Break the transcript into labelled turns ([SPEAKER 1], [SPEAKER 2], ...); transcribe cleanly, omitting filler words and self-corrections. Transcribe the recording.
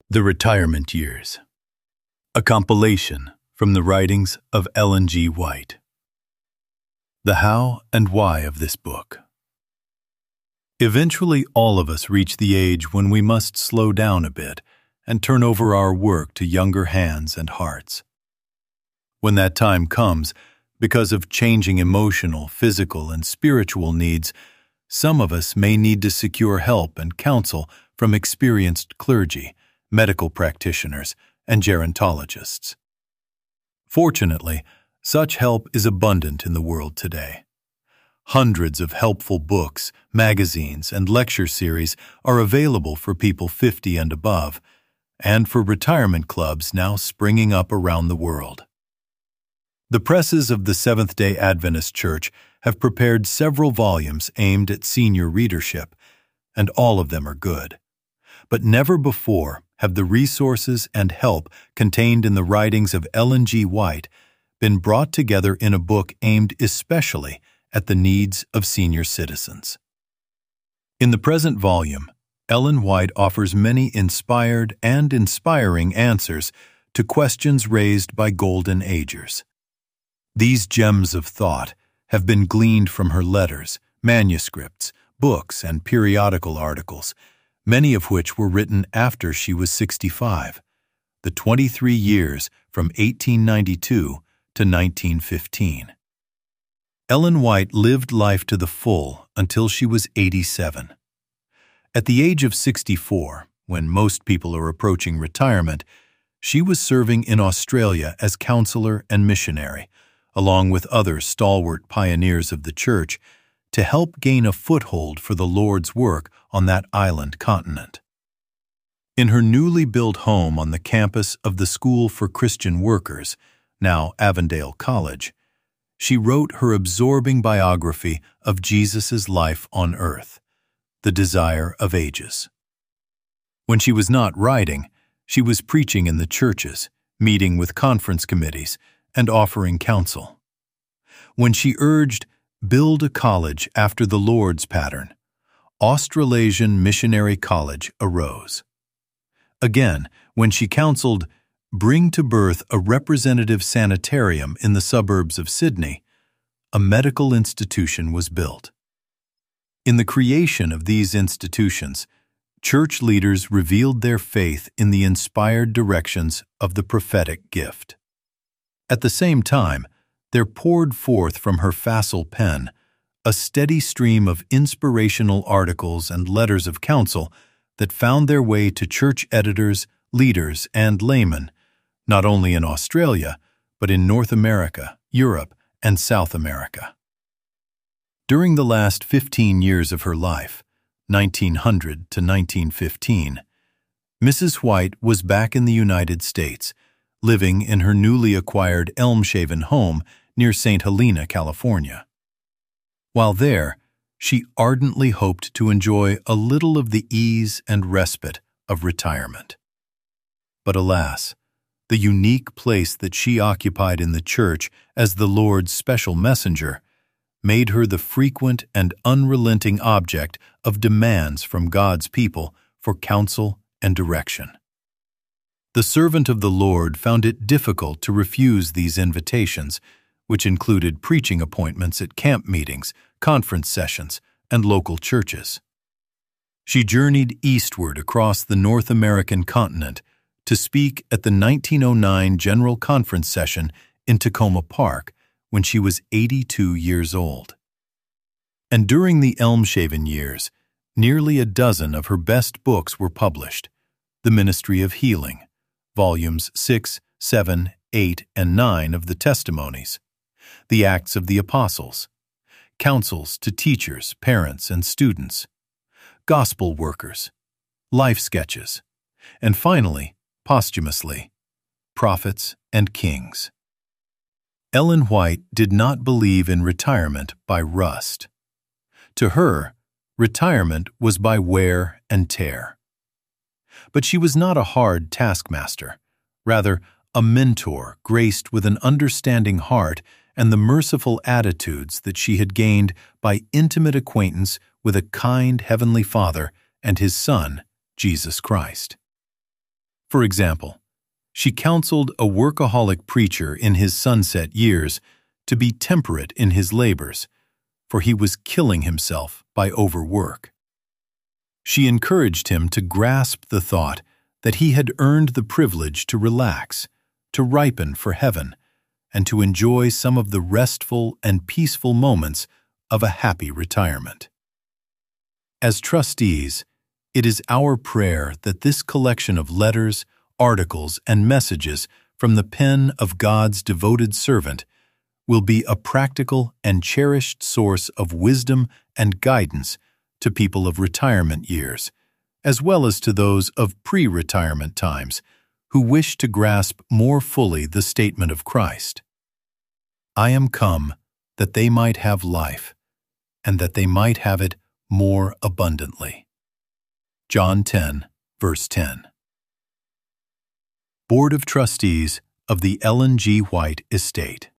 [SPEAKER 1] The Retirement Years. A compilation from the writings of Ellen G. White. The how and why of this book. Eventually, all of us reach the age when we must slow down a bit and turn over our work to younger hands and hearts. When that time comes, because of changing emotional, physical, and spiritual needs, some of us may need to secure help and counsel from experienced clergy, medical practitioners, and gerontologists. Fortunately, such help is abundant in the world today. Hundreds of helpful books, magazines, and lecture series are available for people 50 and above, and for retirement clubs now springing up around the world. The presses of the Seventh-day Adventist Church have prepared several volumes aimed at senior readership, and all of them are good. But never before have the resources and help contained in the writings of Ellen G. White been brought together in a book aimed especially at the needs of senior citizens. In the present volume, Ellen White offers many inspired and inspiring answers to questions raised by Golden Agers. These gems of thought have been gleaned from her letters, manuscripts, books, and periodical articles, many of which were written after she was 65, the 23 years from 1892 to 1915. Ellen White lived life to the full until she was 87. At the age of 64, when most people are approaching retirement, she was serving in Australia as counselor and missionary, along with other stalwart pioneers of the church, to help gain a foothold for the Lord's work on that island continent. In her newly built home on the campus of the School for Christian Workers, now Avondale College, she wrote her absorbing biography of Jesus' life on earth, The Desire of Ages. When she was not writing, she was preaching in the churches, meeting with conference committees, and offering counsel. When she urged, "Build a college after the Lord's pattern," Australasian Missionary College arose. Again, when she counseled, "Bring to birth a representative sanitarium in the suburbs of Sydney," a medical institution was built. In the creation of these institutions, church leaders revealed their faith in the inspired directions of the prophetic gift. At the same time, there poured forth from her facile pen a steady stream of inspirational articles and letters of counsel that found their way to church editors, leaders, and laymen, not only in Australia, but in North America, Europe, and South America. During the last 15 years of her life, 1900 to 1915, Mrs. White was back in the United States, living in her newly acquired Elmshaven home near St. Helena, California. While there, she ardently hoped to enjoy a little of the ease and respite of retirement. But alas, the unique place that she occupied in the church as the Lord's special messenger made her the frequent and unrelenting object of demands from God's people for counsel and direction. The servant of the Lord found it difficult to refuse these invitations, which included preaching appointments at camp meetings, conference sessions, and local churches. She journeyed eastward across the North American continent to speak at the 1909 General Conference session in Tacoma Park when she was 82 years old. And during the Elmshaven years, nearly a dozen of her best books were published: The Ministry of Healing, Volumes 6, 7, 8, and 9 of the Testimonies, The Acts of the Apostles, Counsels to Teachers, Parents, and Students, Gospel Workers, Life Sketches, and finally, posthumously, Prophets and Kings. Ellen White did not believe in retirement by rust. To her, retirement was by wear and tear. But she was not a hard taskmaster, rather a mentor graced with an understanding heart and the merciful attitudes that she had gained by intimate acquaintance with a kind Heavenly Father and His Son, Jesus Christ. For example, she counseled a workaholic preacher in his sunset years to be temperate in his labors, for he was killing himself by overwork. She encouraged him to grasp the thought that he had earned the privilege to relax, to ripen for heaven, and to enjoy some of the restful and peaceful moments of a happy retirement. As trustees, it is our prayer that this collection of letters, articles, and messages from the pen of God's devoted servant will be a practical and cherished source of wisdom and guidance to people of retirement years, as well as to those of pre-retirement times who wish to grasp more fully the statement of Christ. I am come that they might have life, and that they might have it more abundantly. John 10, verse 10. Board of Trustees of the Ellen G. White Estate.